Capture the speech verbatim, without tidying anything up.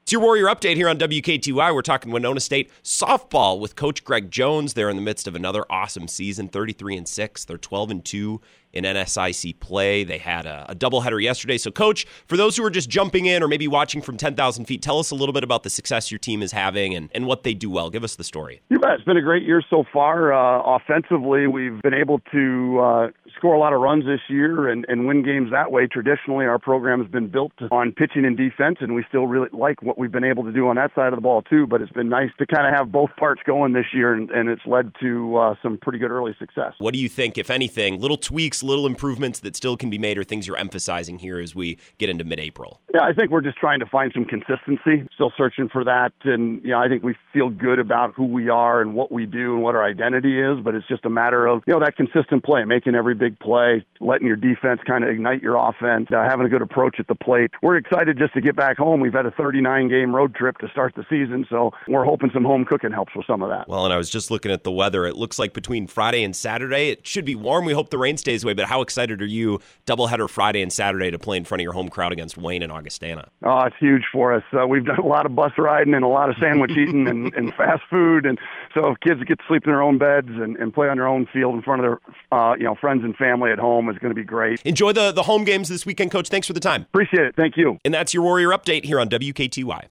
It's your Warrior Update here on W K T Y. We're talking Winona State softball with Coach Greg Jones. They're in the midst of another awesome season, thirty-three and six. They're twelve and two in N S I C play. They had a, a doubleheader yesterday. So, Coach, for those who are just jumping in or maybe watching from ten thousand feet, tell us a little bit about the success your team is having and, and what they do well. Give us the story. You bet. It's been a great year so far. Uh, offensively, we've been able to uh, score a lot of runs this year and, and win games that way. Traditionally, our program has been built on pitching and defense, and we still really like what we've been able to do on that side of the ball, too. But it's been nice to kind of have both parts going this year, and, and it's led to uh, some pretty good early success. What do you think, if anything, little tweaks, little improvements that still can be made or things you're emphasizing here as we get into mid-April? Yeah, I think we're just trying to find some consistency, still searching for that. And, you know, I think we feel good about who we are and what we do and what our identity is, but it's just a matter of, you know, that consistent play, making every big play, letting your defense kind of ignite your offense, uh, having a good approach at the plate. We're excited just to get back home. We've had a thirty-nine game road trip to start the season, so we're hoping some home cooking helps with some of that. Well, and I was just looking at the weather. It looks like between Friday and Saturday, it should be warm. We hope the rain stays away, but how excited are you, doubleheader Friday and Saturday, to play in front of your home crowd against Wayne and Augustana? Oh, it's huge for us. Uh, we've done a lot of bus riding and a lot of sandwich eating and, and fast food, and so kids get to sleep in their own beds and, and play on their own field in front of their uh, you know friends and family at home is going to be great. Enjoy the, the home games this weekend, Coach. Thanks for the time. Appreciate it. Thank you. And that's your Warrior Update here on W K T Y.